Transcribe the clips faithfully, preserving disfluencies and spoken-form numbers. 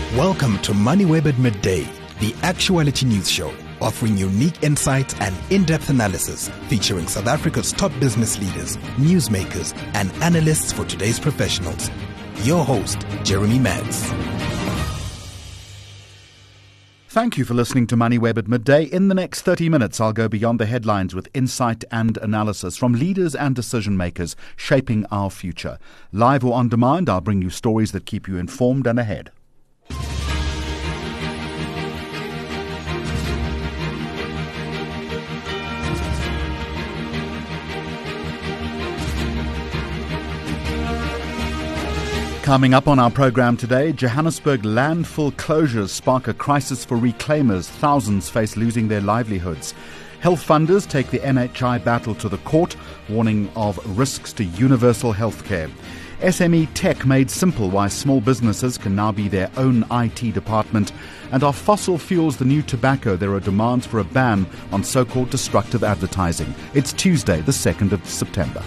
Welcome to MoneyWeb at Midday, the actuality news show, offering unique insights and in-depth analysis, featuring South Africa's top business leaders, newsmakers, and analysts for today's professionals. Your host, Jeremy Maggs. Thank you for listening to MoneyWeb at Midday. In the next thirty minutes, I'll go beyond the headlines with insight and analysis from leaders and decision makers shaping our future. Live or on demand, I'll bring you stories that keep you informed and ahead. Coming up on our program today, Johannesburg landfill closures spark a crisis for reclaimers. Thousands face losing their livelihoods. Health funders take the N H I battle to the court, warning of risks to universal health care. S M E tech made simple why small businesses can now be their own I T department. And are fossil fuels the new tobacco? There are demands for a ban on so-called destructive advertising. It's Tuesday, the second of September.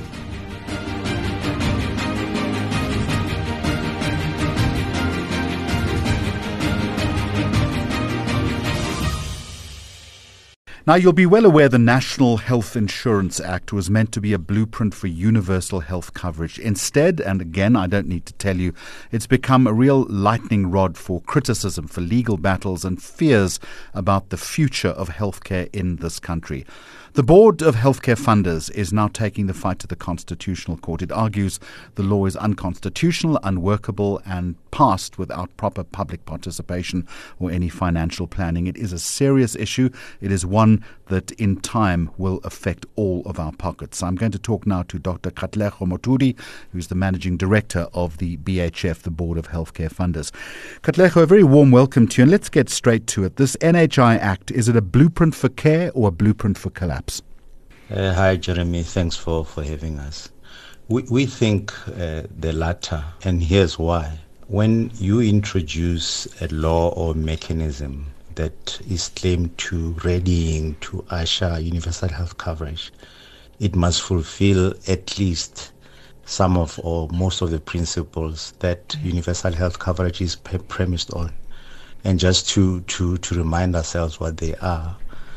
Now, you'll be well aware the National Health Insurance Act was meant to be a blueprint for universal health coverage. Instead, and again, I don't need to tell you, it's become a real lightning rod for criticism, for legal battles and fears about the future of healthcare in this country. The Board of Healthcare Funders is now taking the fight to the Constitutional Court. It argues the law is unconstitutional, unworkable, and passed without proper public participation or any financial planning. It is a serious issue. It is one that in time will affect all of our pockets. I'm going to talk now to Doctor Katlego Moturi, who's the Managing Director of the B H F, the Board of Healthcare Funders. Katlego, a very warm welcome to you, and let's get straight to it. This N H I Act, is it a blueprint for care or a blueprint for collapse? Uh, hi, Jeremy. Thanks for, for having us. We, we think uh, the latter, and here's why. When you introduce a law or mechanism that is claimed to readying to usher universal health coverage, it must fulfill at least some of or most of the principles that universal health coverage is pre- premised on. And just to, to, to remind ourselves what they are,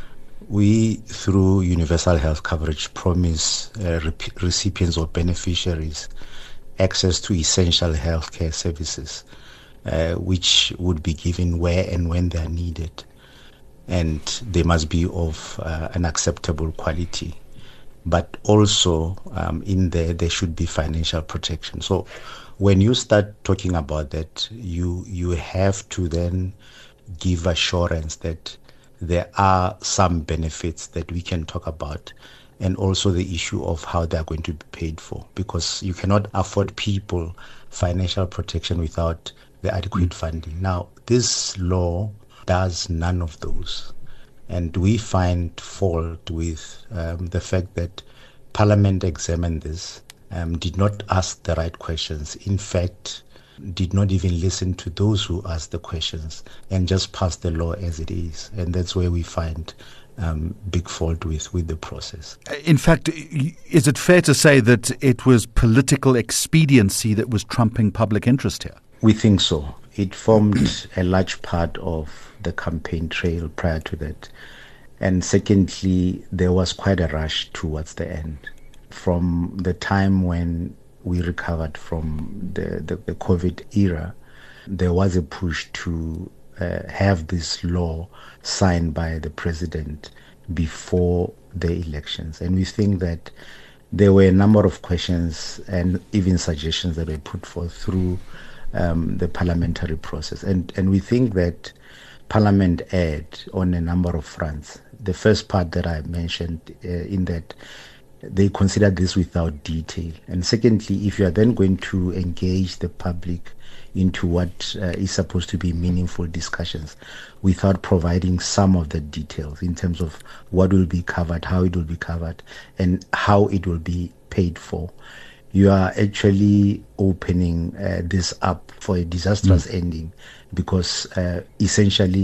we, through universal health coverage, promise uh, rep- recipients or beneficiaries access to essential healthcare services, uh, which would be given where and when they are needed. And they must be of uh, an acceptable quality. But also, um, in there, there should be financial protection. So when you start talking about that, you you have to then give assurance that there are some benefits that we can talk about, and also the issue of how they are going to be paid for, because you cannot afford people financial protection without the adequate funding. Now, this law does none of those, and we find fault with um, the fact that Parliament examined this, um, did not ask the right questions. In fact, did not even listen to those who asked the questions and just passed the law as it is. And that's where we find um, big fault with, with the process. In fact, is it fair to say that it was political expediency that was trumping public interest here? We think so. It formed a large part of the campaign trail prior to that. And secondly, there was quite a rush towards the end. From the time when we recovered from the, the, the COVID era, there was a push to uh, have this law signed by the president before the elections. And we think that there were a number of questions and even suggestions that were put forth through um, the parliamentary process. And, and we think that Parliament erred on a number of fronts. The first part that I mentioned uh, in that they considered this without detail. And secondly, if you are then going to engage the public into what uh, is supposed to be meaningful discussions without providing some of the details in terms of what will be covered, how it will be covered, and how it will be paid for, you are actually opening uh, this up for a disastrous mm. ending, because uh, essentially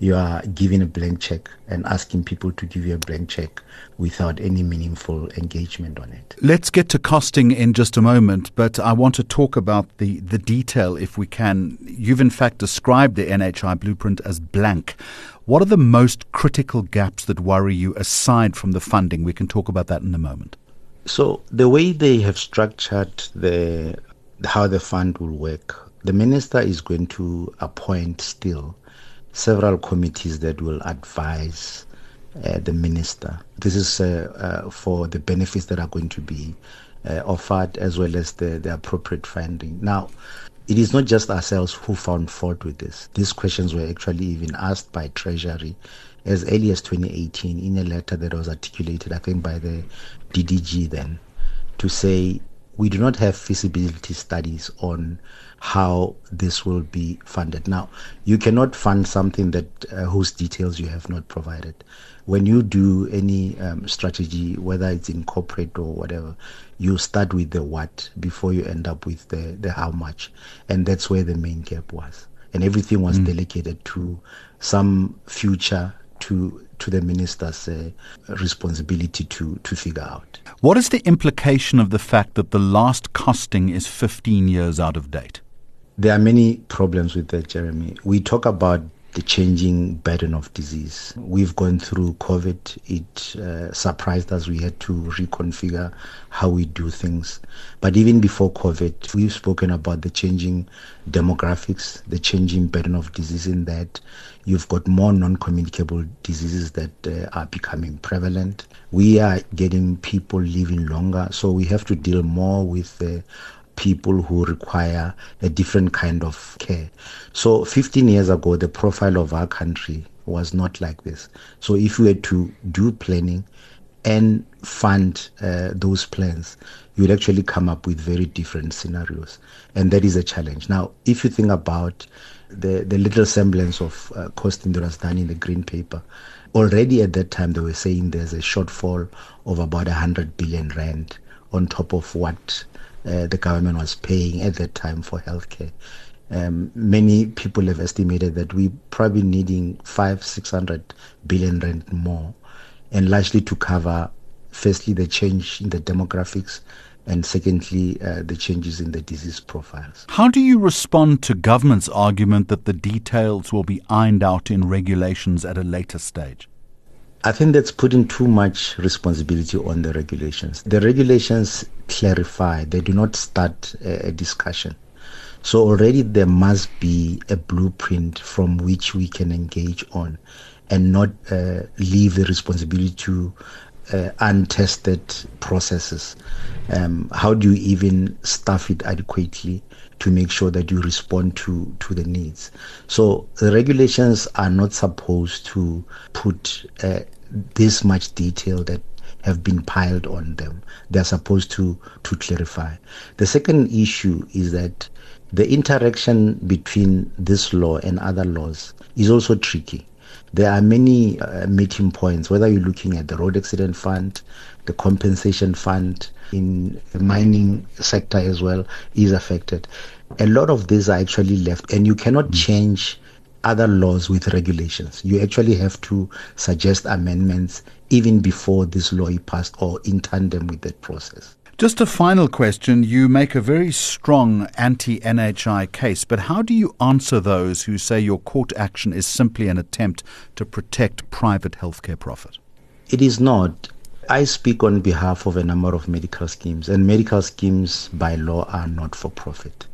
you are giving a blank check and asking people to give you a blank check without any meaningful engagement on it. Let's get to costing in just a moment, but I want to talk about the, the detail if we can. You've in fact described the N H I blueprint as blank. What are the most critical gaps that worry you aside from the funding? We can talk about that in a moment. So the way they have structured the how the fund will work, the minister is going to appoint still several committees that will advise uh, the minister. This is uh, uh, for the benefits that are going to be uh, offered as well as the, the appropriate funding. Now, it is not just ourselves who found fault with this. These questions were actually even asked by Treasury as early as twenty eighteen in a letter that was articulated, I think, by the D D G then, to say we do not have feasibility studies on how this will be funded. Now, you cannot fund something that uh, whose details you have not provided. When you do any um, strategy, whether it's in corporate or whatever, you start with the what before you end up with the, the how much. And that's where the main gap was. And everything was mm. delegated to some future to to the minister's uh, responsibility to, to figure out. What is the implication of the fact that the last costing is fifteen years out of date? There are many problems with that, Jeremy. We talk about the changing burden of disease. We've gone through COVID. It uh, surprised us. We had to reconfigure how we do things. But even before COVID, we've spoken about the changing demographics, the changing burden of disease in that you've got more non-communicable diseases that uh, are becoming prevalent. We are getting people living longer, so we have to deal more with the uh, people who require a different kind of care. So fifteen years ago, the profile of our country was not like this. So if we had to do planning and fund uh, those plans, you would actually come up with very different scenarios. And that is a challenge. Now, if you think about the, the little semblance of uh, costing that was done in the green paper, already at that time they were saying there's a shortfall of about one hundred billion rand on top of what Uh, the government was paying at that time for healthcare. Um, many people have estimated that we probably needing five, six hundred billion rand more, and largely to cover, firstly, the change in the demographics, and secondly, uh, the changes in the disease profiles. How do you respond to government's argument that the details will be ironed out in regulations at a later stage? I think that's putting too much responsibility on the regulations. The regulations clarify, they do not start a, a discussion. So already there must be a blueprint from which we can engage on and not uh, leave the responsibility to uh, untested processes. Um, how do you even staff it adequately to make sure that you respond to, to the needs? So the regulations are not supposed to put uh, this much detail that have been piled on them. They're supposed to, to clarify. The second issue is that the interaction between this law and other laws is also tricky. There are many uh, meeting points, whether you're looking at the road accident fund, the compensation fund in the mining sector as well is affected. A lot of these are actually left, and you cannot mm. change other laws with regulations. You actually have to suggest amendments even before this law is passed or in tandem with that process. Just a final question. You make a very strong anti-N H I case, but how do you answer those who say your court action is simply an attempt to protect private healthcare profit? It is not. I speak on behalf of a number of medical schemes, and medical schemes by law are not for profit.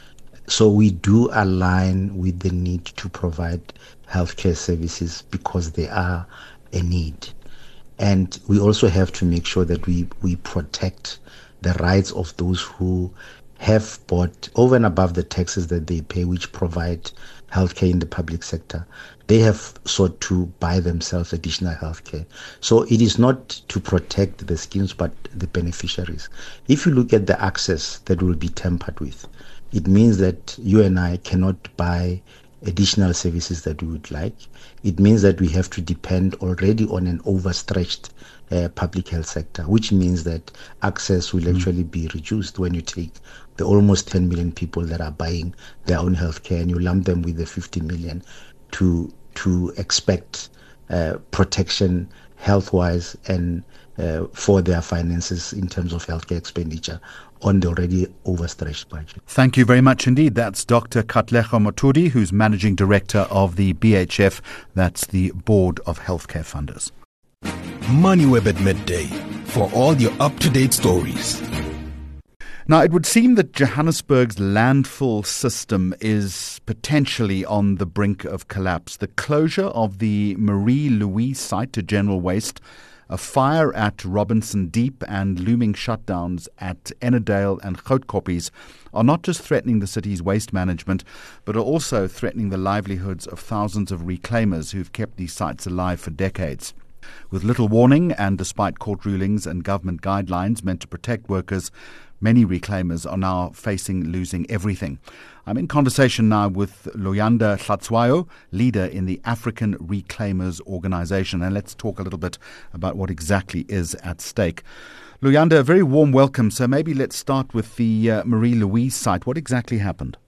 So we do align with the need to provide healthcare services because they are a need. And we also have to make sure that we, we protect the rights of those who have bought over and above the taxes that they pay, which provide healthcare in the public sector. They have sought to buy themselves additional healthcare. So it is not to protect the schemes, but the beneficiaries. If you look at the access that will be tampered with, it means that you and I cannot buy additional services that we would like. It means that we have to depend already on an overstretched uh, public health sector, which means that access will mm. actually be reduced when you take the almost ten million people that are buying their own healthcare and you lump them with the fifty million to to expect uh, protection health-wise and uh, for their finances in terms of healthcare expenditure on the already overstretched budget. Thank you very much indeed. That's Doctor Katlego Motudi, who's Managing Director of the B H F, that's the Board of Healthcare Funders. MoneyWeb at midday for all your up-to-date stories. Now, it would seem that Johannesburg's landfill system is potentially on the brink of collapse. The closure of the Marie Louise site to general waste, a fire at Robinson Deep, and looming shutdowns at Ennerdale and Grootkopies are not just threatening the city's waste management, but are also threatening the livelihoods of thousands of reclaimers who've kept these sites alive for decades. With little warning and despite court rulings and government guidelines meant to protect workers, many reclaimers are now facing losing everything. I'm in conversation now with Luyanda Hlatshwayo, leader in the African Reclaimers Organization, and let's talk a little bit about what exactly is at stake. Luyanda, a very warm welcome. So maybe let's start with the uh, Marie Louise site. What exactly happened?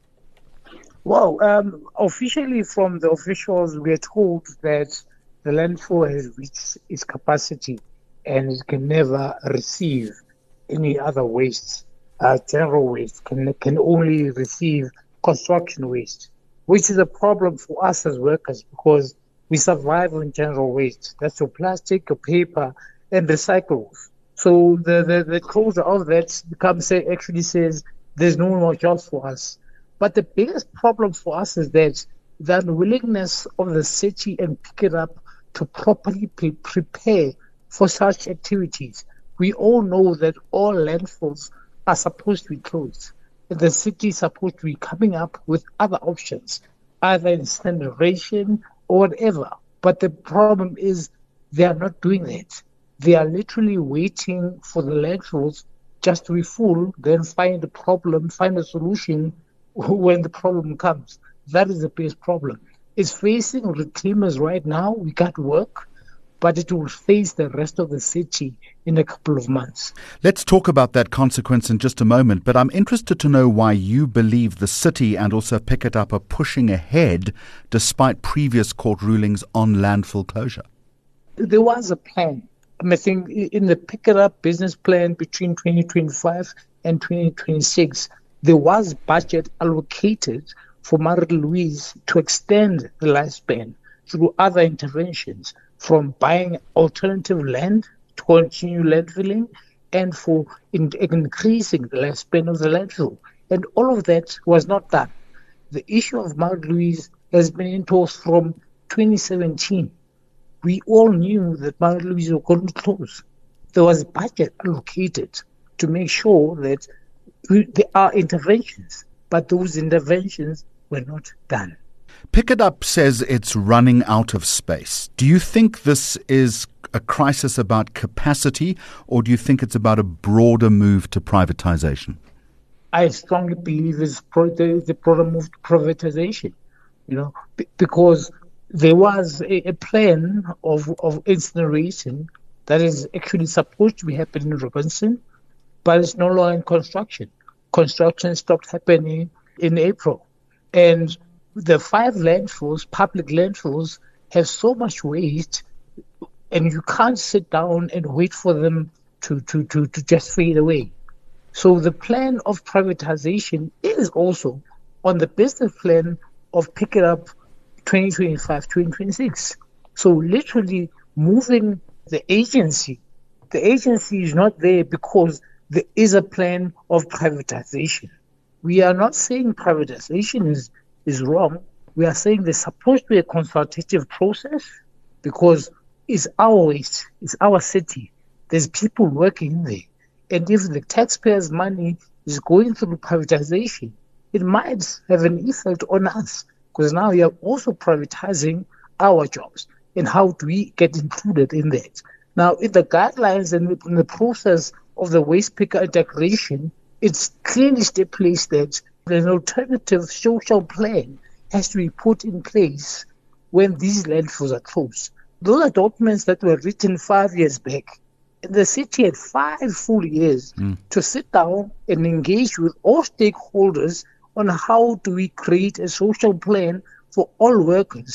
Well, um, officially from the officials, we are told that the landfill has reached its capacity and it can never receive any other waste. Uh, general waste can can only receive construction waste, which is a problem for us as workers because we survive on general waste. That's your plastic, your paper, and recyclables. So the, the, the closure of that becomes say, actually says there's no more jobs for us. But the biggest problem for us is that the unwillingness of the city and Pick It Up to properly pre- prepare for such activities. We all know that all landfills are supposed to be closed. The city is supposed to be coming up with other options, either incineration or whatever. But the problem is they are not doing that. They are literally waiting for the landfills just to be full, then find the problem, find a solution when the problem comes. That is the biggest problem. It's facing reclaimers right now. We got work, but it will face the rest of the city in a couple of months. Let's talk about that consequence in just a moment, but I'm interested to know why you believe the city and also Pick It Up are pushing ahead despite previous court rulings on landfill closure. There was a plan. I think in the Pick It Up business plan between twenty twenty-five and twenty twenty-six, there was budget allocated for Marie Louise to extend the lifespan through other interventions, from buying alternative land to continue landfilling and for in, increasing the lifespan of the landfill. And all of that was not done. The issue of Marie Louise has been endorsed from twenty seventeen. We all knew that Marie Louise was going to close. There was budget allocated to make sure that we, there are interventions, but those interventions were not done. Pick It Up says it's running out of space. Do you think this is a crisis about capacity, or do you think it's about a broader move to privatization? I strongly believe it's pro- the, the broader move to privatization, you know, b- because there was a, a plan of, of incineration that is actually supposed to be happening in Robinson, but it's no longer in construction. Construction stopped happening in April. And the five landfills, public landfills, have so much waste, and you can't sit down and wait for them to, to, to, to just fade away. So the plan of privatization is also on the business plan of Pick It Up twenty twenty-five, twenty twenty-six. So literally moving the agency. The agency is not there because there is a plan of privatization. We are not saying privatization is, is wrong. We are saying there's supposed to be a consultative process because it's our waste, it's our city. There's people working there. And if the taxpayers' money is going through privatization, it might have an effect on us because now we are also privatizing our jobs. And how do we get included in that? Now, in the guidelines and in the process of the waste picker integration, it's clearly stipulates that an alternative social plan has to be put in place when these landfills are closed. Those are documents that were written five years back. And the city had five full years mm. to sit down and engage with all stakeholders on how do we create a social plan for all workers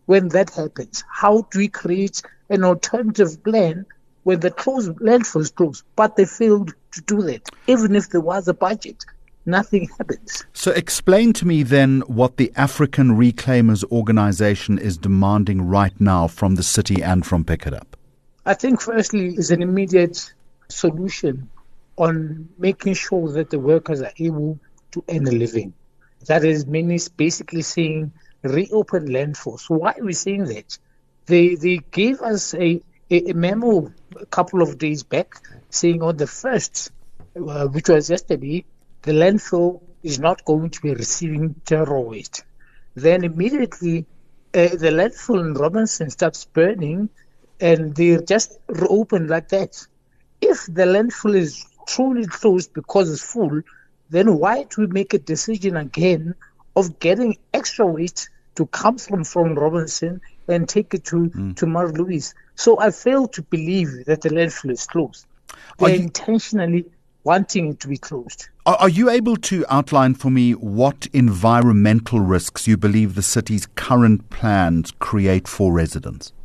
when that happens? How do we create an alternative plan when the closed landfill is closed? But they failed to do that. Even if there was a budget, nothing happens. So explain to me then what the African Reclaimers Organization is demanding right now from the city and from Pick It Up. I think firstly is an immediate solution on making sure that the workers are able to earn a living. That is many basically saying reopen landfills. Why are we saying that? They they gave us a, a, a memo a couple of days back saying on the first, uh, which was yesterday, the landfill is not going to be receiving general waste. Then immediately uh, the landfill in Robinson starts burning and they're just reopened like that. If the landfill is truly closed because it's full, then why do we make a decision again of getting extra waste to come from, from Robinson and take it to, mm. to Mar Louise? So I fail to believe that the landfill is closed. They're you, intentionally wanting it to be closed. Are, are you able to outline for me what environmental risks you believe the city's current plans create for residents?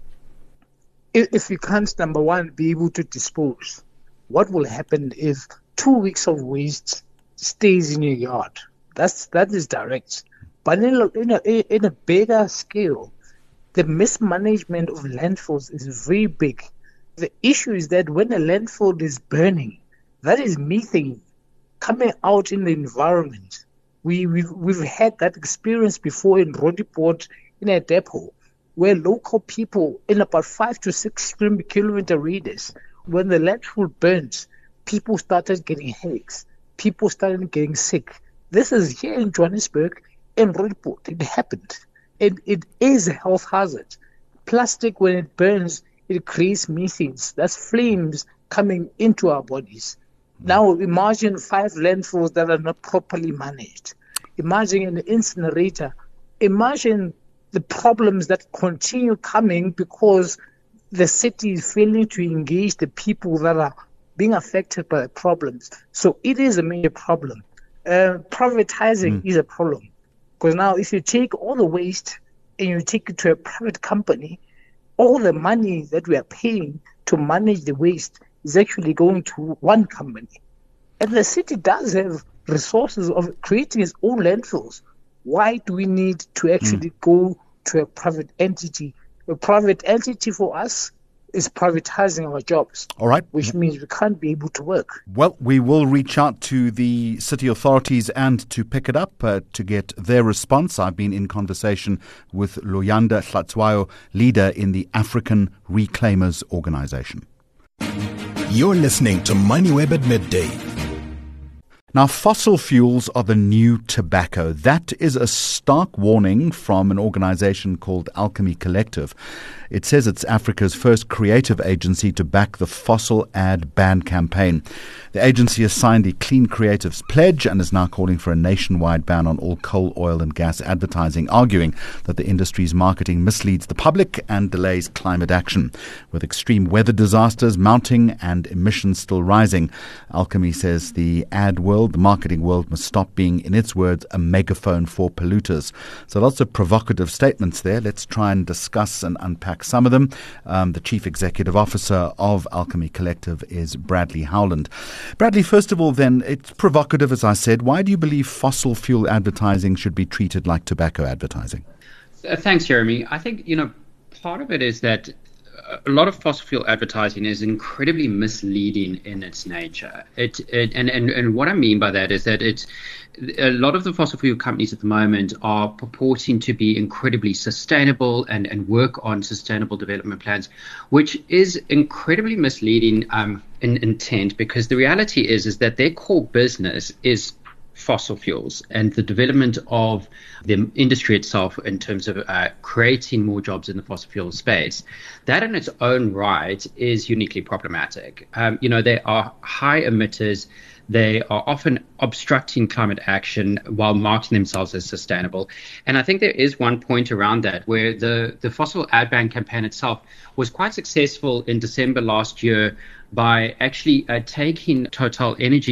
If, if you can't, number one, be able to dispose, what will happen if two weeks of waste stays in your yard? That's that is direct. But in a, in a, in a bigger scale, the mismanagement of landfills is very big. The issue is that when a landfill is burning, that is methane coming out in the environment. We, we've, we've had that experience before in Roodepoort in a depot, where local people in about five to six kilometer radius, when the landfill burns, people started getting headaches. People started getting sick. This is here in Johannesburg, in Roodepoort. It happened. And it is a health hazard. Plastic, when it burns, it creates methane. That's flames coming into our bodies. Now imagine five landfills that are not properly managed. Imagine an incinerator. Imagine the problems that continue coming because the city is failing to engage the people that are being affected by the problems. So it is a major problem. Uh, privatizing mm. is a problem. Because now if you take all the waste and you take it to a private company, all the money that we are paying to manage the waste is actually going to one company. And the city does have resources of creating its own landfills. Why do we need to actually mm. go to a private entity? A private entity for us is privatizing our jobs. All right. Which means we can't be able to work. Well, we will reach out to the city authorities and to Pick It Up uh, to get their response. I've been in conversation with Luyanda Hlatshwayo, leader in the African Reclaimers Organization. You're listening to MoneyWeb at midday. Now, fossil fuels are the new tobacco. That is a stark warning from an organization called Alchemy Collective. It says it's Africa's first creative agency to back the fossil ad ban campaign. The agency has signed the Clean Creatives Pledge and is now calling for a nationwide ban on all coal, oil and gas advertising, arguing that the industry's marketing misleads the public and delays climate action. With extreme weather disasters mounting and emissions still rising, Alchemy says the ad world, the marketing world, must stop being, in its words, a megaphone for polluters. So lots of provocative statements there. Let's try and discuss and unpack some of them. Um, the Chief Executive Officer of Alchemy Collective is Bradley Howland. Bradley, first of all, then, it's provocative, as I said. Why do you believe fossil fuel advertising should be treated like tobacco advertising? Uh, thanks, Jeremy. I think, you know, part of it is that a lot of fossil fuel advertising is incredibly misleading in its nature. It, it and, and, and what I mean by that is that it's a lot of the fossil fuel companies at the moment are purporting to be incredibly sustainable and, and work on sustainable development plans, which is incredibly misleading um, in intent, because the reality is is that their core business is fossil fuels and the development of the industry itself in terms of uh, creating more jobs in the fossil fuel space. That in its own right is uniquely problematic. Um, you know, they are high emitters. They are often obstructing climate action while marketing themselves as sustainable. And I think there is one point around that where the, the fossil ad ban campaign itself was quite successful in December last year by actually uh, taking Total Energies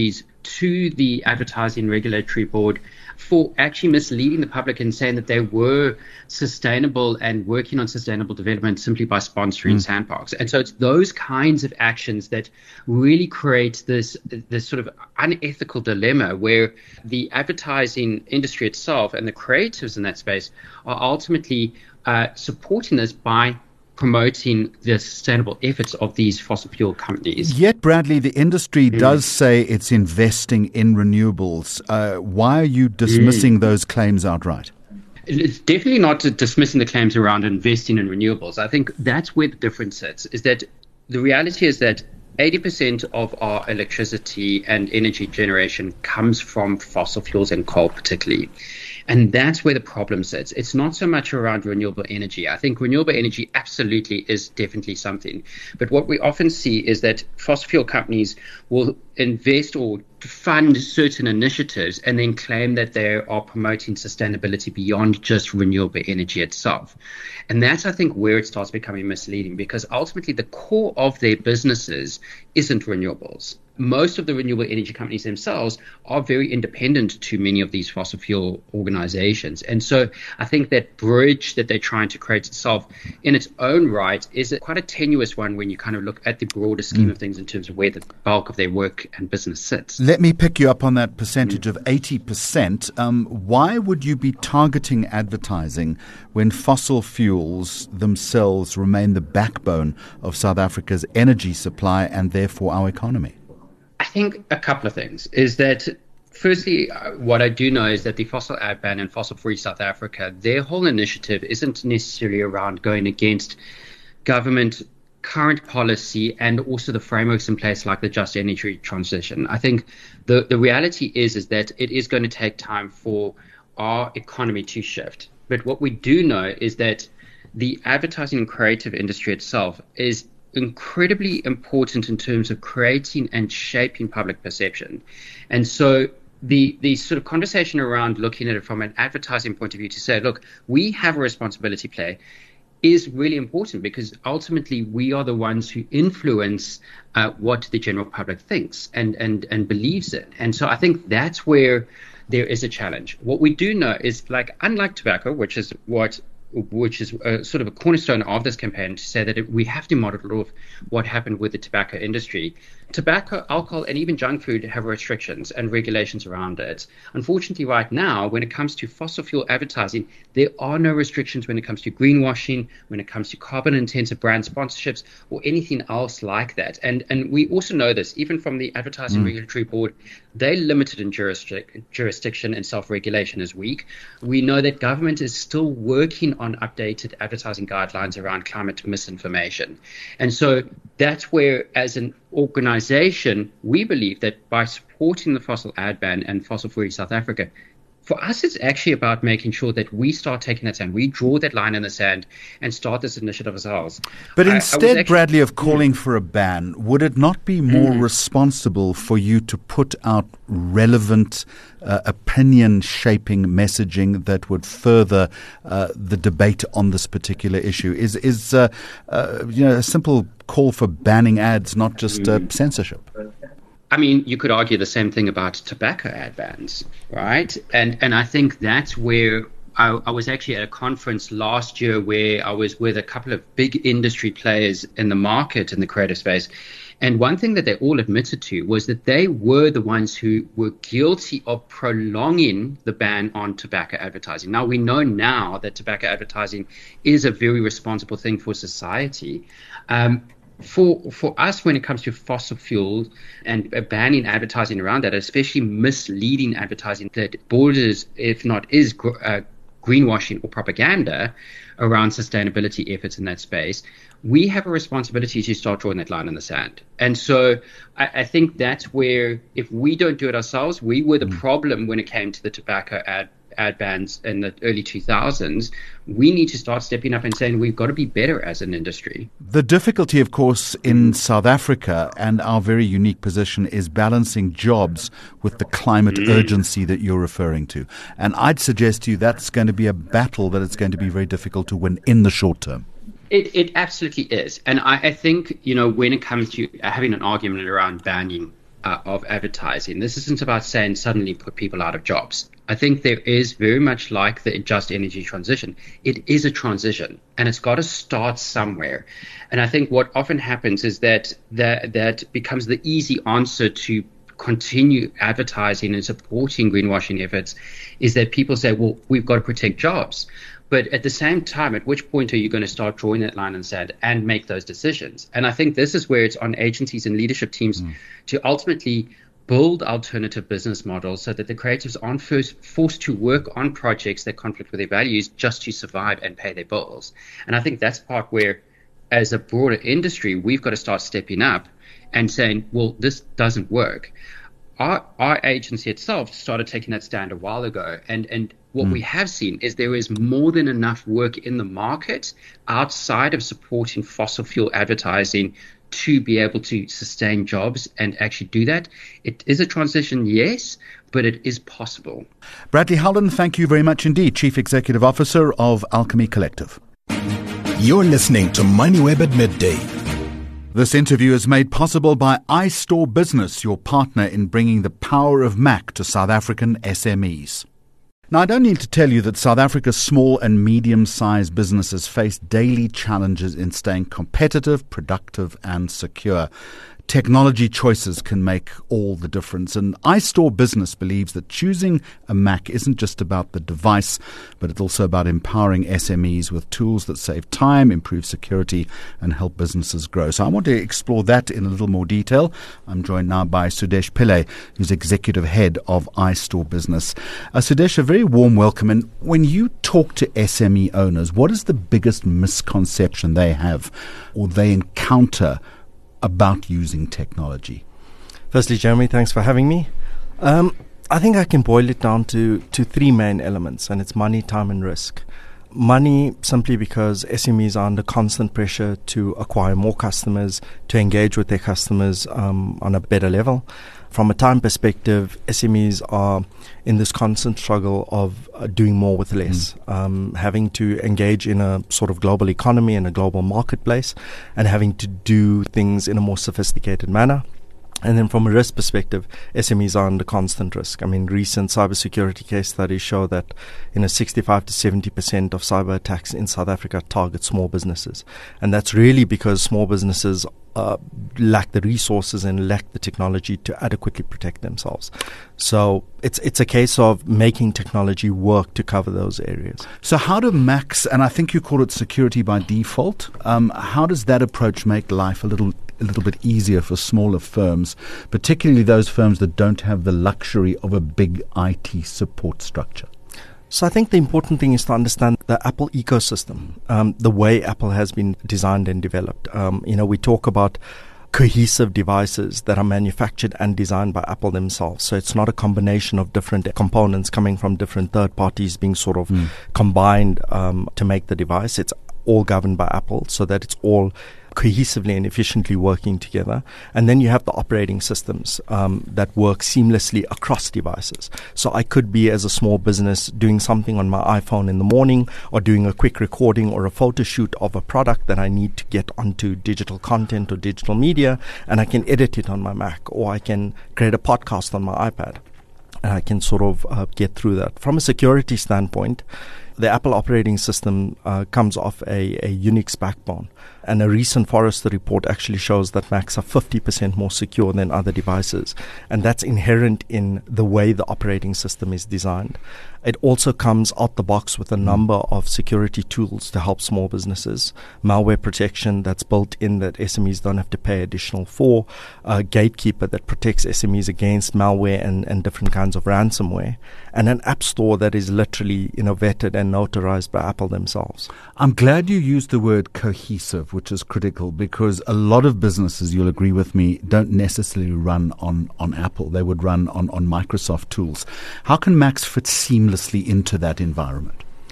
to the Advertising Regulatory Board for actually misleading the public and saying that they were sustainable and working on sustainable development simply by sponsoring mm. sandparks. And so it's those kinds of actions that really create this this sort of unethical dilemma where the advertising industry itself and the creatives in that space are ultimately uh, supporting this by promoting the sustainable efforts of these fossil fuel companies. Yet, Bradley, the industry mm. does say it's investing in renewables. Uh, why are you dismissing mm. those claims outright? It's definitely not dismissing the claims around investing in renewables. I think that's where the difference sits, is that the reality is that eighty percent of our electricity and energy generation comes from fossil fuels and coal particularly. And that's where the problem sits. It's not so much around renewable energy. I think renewable energy absolutely is definitely something. But what we often see is that fossil fuel companies will invest or fund certain initiatives and then claim that they are promoting sustainability beyond just renewable energy itself. And that's, I think, where it starts becoming misleading, because ultimately the core of their businesses isn't renewables. Most of the renewable energy companies themselves are very independent to many of these fossil fuel organizations. And so I think that bridge that they're trying to create itself in its own right is a, quite a tenuous one when you kind of look at the broader scheme mm. of things in terms of where the bulk of their work and business sits. Let me pick you up on that percentage mm. of eighty percent. Um, why would you be targeting advertising when fossil fuels themselves remain the backbone of South Africa's energy supply and therefore our economy? I think a couple of things is that, firstly, what I do know is that the Fossil Ad Ban and Fossil Free South Africa, their whole initiative isn't necessarily around going against government current policy and also the frameworks in place like the Just Energy Transition. I think the, the reality is, is that it is going to take time for our economy to shift. But what we do know is that the advertising and creative industry itself is incredibly important in terms of creating and shaping public perception. And so the the sort of conversation around looking at it from an advertising point of view to say, look, we have a responsibility to play is really important, because ultimately we are the ones who influence uh, what the general public thinks and, and, and believes in. And so I think that's where there is a challenge. What we do know is, like, unlike tobacco, which is what which is a, sort of a cornerstone of this campaign, to say that it, we have to model off what happened with the tobacco industry. Tobacco, alcohol, and even junk food have restrictions and regulations around it. Unfortunately, right now, when it comes to fossil fuel advertising, there are no restrictions when it comes to greenwashing, when it comes to carbon-intensive brand sponsorships, or anything else like that. And and we also know this, even from the Advertising mm. Regulatory Board, they're limited in jurisdic- jurisdiction and self-regulation is weak. We know that government is still working on updated advertising guidelines around climate misinformation. And so that's where, as an organization, we believe that by supporting the Fossil Ad Ban and Fossil Free South Africa, for us, it's actually about making sure that we start taking that stand. We draw that line in the sand and start this initiative ourselves. But instead, I, I actually, Bradley, of calling mm. for a ban, would it not be more mm. responsible for you to put out relevant, uh, opinion-shaping messaging that would further uh, the debate on this particular issue? Is is uh, uh, you know a simple call for banning ads, not just uh, censorship? I mean, you could argue the same thing about tobacco ad bans, right? And and I think that's where I, I was actually at a conference last year where I was with a couple of big industry players in the market in the creative space. And one thing that they all admitted to was that they were the ones who were guilty of prolonging the ban on tobacco advertising. Now, we know now that tobacco advertising is a very responsible thing for society. Um, For for us, when it comes to fossil fuels and banning advertising around that, especially misleading advertising that borders, if not is, uh, greenwashing or propaganda around sustainability efforts in that space, we have a responsibility to start drawing that line in the sand. And so I, I think that's where, if we don't do it ourselves, we were the problem when it came to the tobacco ad ad bans in the early two thousands. We need to start stepping up and saying we've got to be better as an industry. The difficulty, of course, in South Africa and our very unique position is balancing jobs with the climate mm. urgency that you're referring to. And I'd suggest to you that's going to be a battle that it's going to be very difficult to win in the short term. It, it absolutely is. And I, I think, you know, when it comes to having an argument around banning uh, of advertising. This isn't about saying suddenly put people out of jobs. I think there is very much like the just energy transition. It is a transition, and it's got to start somewhere. And I think what often happens is that that, that becomes the easy answer to continue advertising and supporting greenwashing efforts is that people say, well, we've got to protect jobs. But at the same time, at which point are you going to start drawing that line in the sand and make those decisions? And I think this is where it's on agencies and leadership teams mm. to ultimately build alternative business models so that the creatives aren't first forced to work on projects that conflict with their values just to survive and pay their bills. And I think that's part where, as a broader industry, we've got to start stepping up and saying, well, this doesn't work. Our, our agency itself started taking that stand a while ago. And, and what mm. we have seen is there is more than enough work in the market outside of supporting fossil fuel advertising to be able to sustain jobs and actually do that. It is a transition, yes, but it is possible. Bradley Howland, thank you very much indeed, Chief Executive Officer of Alchemy Collective. You're listening to MoneyWeb at Midday. This interview is made possible by iStore Business, your partner in bringing the power of Mac to South African S M Es. Now, I don't need to tell you that South Africa's small and medium-sized businesses face daily challenges in staying competitive, productive and secure. Technology choices can make all the difference. And iStore Business believes that choosing a Mac isn't just about the device, but it's also about empowering S M Es with tools that save time, improve security, and help businesses grow. So I want to explore that in a little more detail. I'm joined now by Sudesh Pillay, who's Executive Head of iStore Business. Uh, Sudesh, a very warm welcome. And when you talk to S M E owners, what is the biggest misconception they have or they encounter about using technology? Firstly, Jeremy, thanks for having me. Um, I think I can boil it down to, to three main elements, and it's money, time, and risk. Money, simply because S M Es are under constant pressure to acquire more customers, to engage with their customers um, on a better level. From a time perspective, S M Es are in this constant struggle of uh, doing more with less, mm. um, having to engage in a sort of global economy and a global marketplace, and having to do things in a more sophisticated manner. And then from a risk perspective, S M Es are under constant risk. I mean, recent cybersecurity case studies show that, you know, sixty-five to seventy percent of cyber attacks in South Africa target small businesses. And that's really because small businesses uh, lack the resources and lack the technology to adequately protect themselves. So it's it's a case of making technology work to cover those areas. So how do Macs, and I think you call it security by default, um, how does that approach make life a little a little bit easier for smaller firms, particularly those firms that don't have the luxury of a big I T support structure? So I think the important thing is to understand the Apple ecosystem, um, the way Apple has been designed and developed. Um, you know, we talk about cohesive devices that are manufactured and designed by Apple themselves. So it's not a combination of different components coming from different third parties being sort of mm. combined um, to make the device. It's all governed by Apple so that it's all cohesively and efficiently working together. And then you have the operating systems um, that work seamlessly across devices. So I could be, as a small business, doing something on my iPhone in the morning, or doing a quick recording or a photo shoot of a product that I need to get onto digital content or digital media, and I can edit it on my Mac, or I can create a podcast on my iPad. And I can sort of uh, get through that. From a security standpoint, the Apple operating system uh, comes off a, a Unix backbone. And a recent Forrester report actually shows that Macs are fifty percent more secure than other devices. And that's inherent in the way the operating system is designed. It also comes out the box with a number of security tools to help small businesses. Malware protection that's built in that S M Es don't have to pay additional for. A gatekeeper that protects S M Es against malware and, and different kinds of ransomware. And an app store that is literally, you know, vetted and notarized by Apple themselves. I'm glad you used the word cohesive, which is critical, because a lot of businesses, you'll agree with me, don't necessarily run on, on Apple. They would run on, on Microsoft tools. How can Macs fit seamlessly into that environment?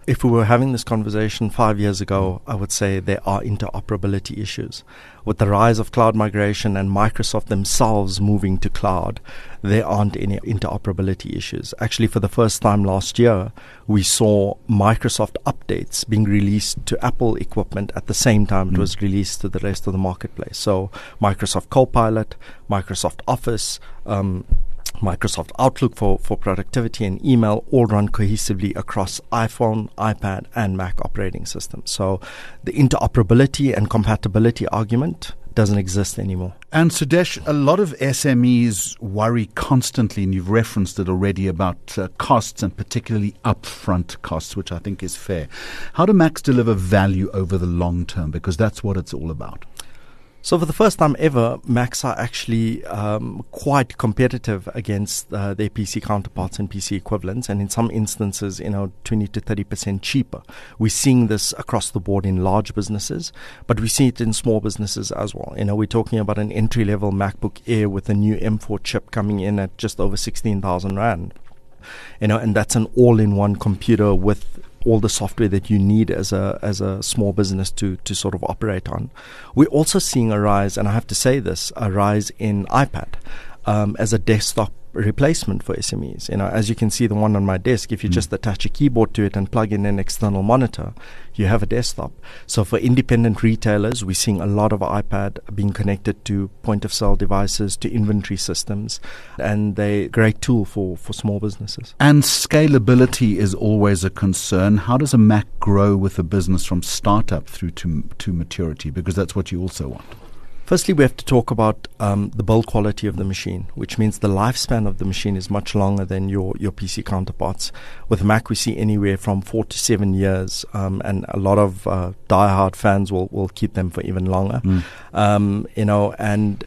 If we were having this conversation five years ago, I would say there are interoperability issues. With the rise of cloud migration and Microsoft themselves moving to cloud, there aren't any interoperability issues. Actually, for the first time last year, we saw Microsoft updates being released to Apple equipment at the same time mm. it was released to the rest of the marketplace. So Microsoft Copilot, Microsoft Office, um, Microsoft Outlook for, for productivity and email all run cohesively across iPhone, iPad, and Mac operating systems. So the interoperability and compatibility argument doesn't exist anymore. And Sudesh, a lot of S M Es worry constantly, and you've referenced it already, about uh, costs and particularly upfront costs, which I think is fair. How do Macs deliver value over the long term? Because that's what it's all about. So for the first time ever, Macs are actually um, quite competitive against uh, their P C counterparts and P C equivalents, and in some instances, you know, twenty to thirty percent cheaper. We're seeing this across the board in large businesses, but we see it in small businesses as well. You know, we're talking about an entry-level MacBook Air with a new M four chip coming in at just over sixteen thousand rand. You know, and that's an all-in-one computer with all the software that you need as a as a small business to to sort of operate on. We're also seeing a rise, and I have to say this, a rise in iPad um, as a desktop replacement for S M Es. You know, as you can see, the one on my desk, if you mm. just attach a keyboard to it and plug in an external monitor, you have a desktop. So for independent retailers, we're seeing a lot of iPad being connected to point-of-sale devices, to inventory systems, and they're a great tool for, for small businesses. And scalability is always a concern. How does a Mac grow with a business from startup through to, to maturity? Because that's what you also want. Firstly, we have to talk about um, the build quality of the machine, which means the lifespan of the machine is much longer than your, your P C counterparts. With Mac, we see anywhere from four to seven years, um, and a lot of uh, diehard fans will, will keep them for even longer. Mm. Um, you know, and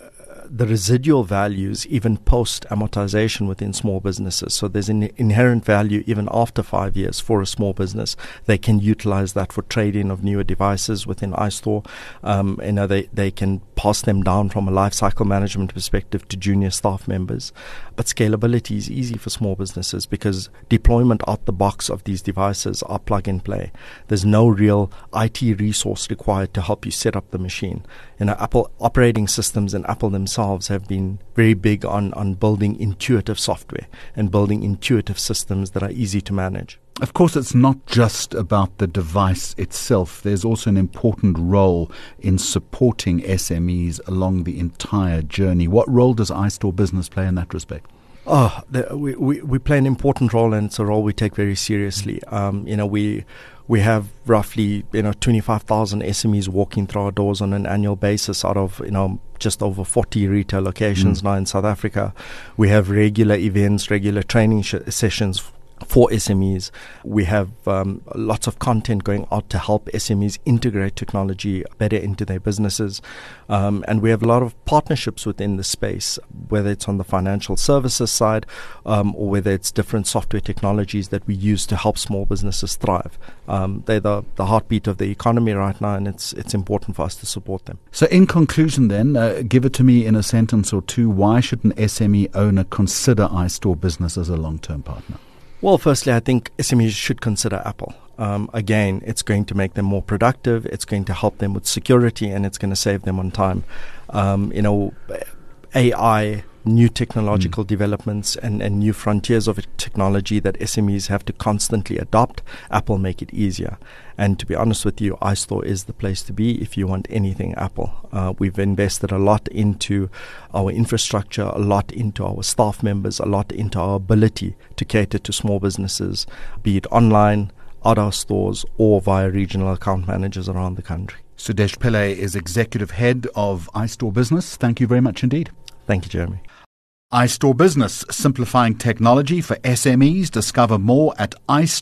the residual values even post amortization within small businesses. So there's an inherent value even after five years for a small business. They can utilize that for trade-in of newer devices within iStore. Um, you know, they, they can pass them down from a life cycle management perspective to junior staff members. But scalability is easy for small businesses because deployment out the box of these devices are plug and play. There's no real I T resource required to help you set up the machine. You know, Apple operating systems and Apple themselves have been very big on, on building intuitive software and building intuitive systems that are easy to manage. Of course, it's not just about the device itself. There's also an important role in supporting S M Es along the entire journey. What role does iStore Business play in that respect? Oh, the, we, we we play an important role, and it's a role we take very seriously. Um, you know, we we have roughly you know twenty-five thousand S M Es walking through our doors on an annual basis out of you know just over forty retail locations mm. now in South Africa. We have regular events, regular training sh- sessions for S M Es. We have um, lots of content going out to help S M Es integrate technology better into their businesses. Um, and we have a lot of partnerships within the space, whether it's on the financial services side um, or whether it's different software technologies that we use to help small businesses thrive. Um, they're the, the heartbeat of the economy right now, and it's it's important for us to support them. So in conclusion then, uh, give it to me in a sentence or two. Why should an S M E owner consider iStore Business as a long-term partner? Well, firstly, I think S M Es should consider Apple. Um, again, it's going to make them more productive, it's going to help them with security, and it's going to save them on time. Um, you know, A I, new technological mm. developments and, and new frontiers of technology that S M Es have to constantly adopt, Apple make it easier. And to be honest with you, iStore is the place to be if you want anything Apple. Uh, we've invested a lot into our infrastructure, a lot into our staff members, a lot into our ability to cater to small businesses, be it online, at our stores, or via regional account managers around the country. Sudesh Pillay is Executive Head of iStore Business. Thank you very much indeed. Thank you, Jeremy. iStore Business, simplifying technology for S M Es. Discover more at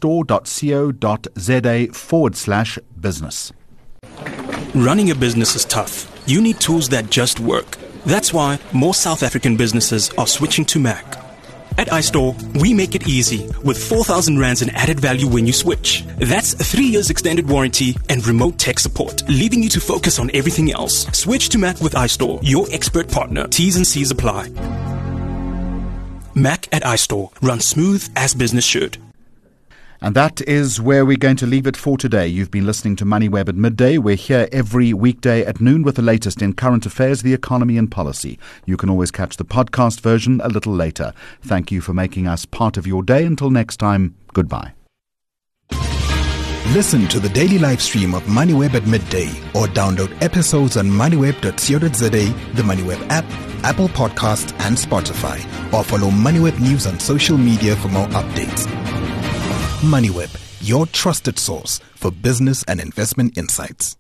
istore.co.za forward slash business. Running a business is tough. You need tools that just work. That's why more South African businesses are switching to Mac. At iStore, we make it easy with four thousand rands in added value when you switch. That's three years extended warranty and remote tech support, leaving you to focus on everything else. Switch to Mac with iStore, your expert partner. T's and C's apply. Mac at iStore. Run smooth as business should. And that is where we're going to leave it for today. You've been listening to MoneyWeb at midday. We're here every weekday at noon with the latest in current affairs, the economy and policy. You can always catch the podcast version a little later. Thank you for making us part of your day. Until next time, goodbye. Listen to the daily live stream of MoneyWeb at midday or download episodes on moneyweb dot co dot za, the MoneyWeb app, Apple Podcasts and Spotify, or follow MoneyWeb News on social media for more updates. MoneyWeb, your trusted source for business and investment insights.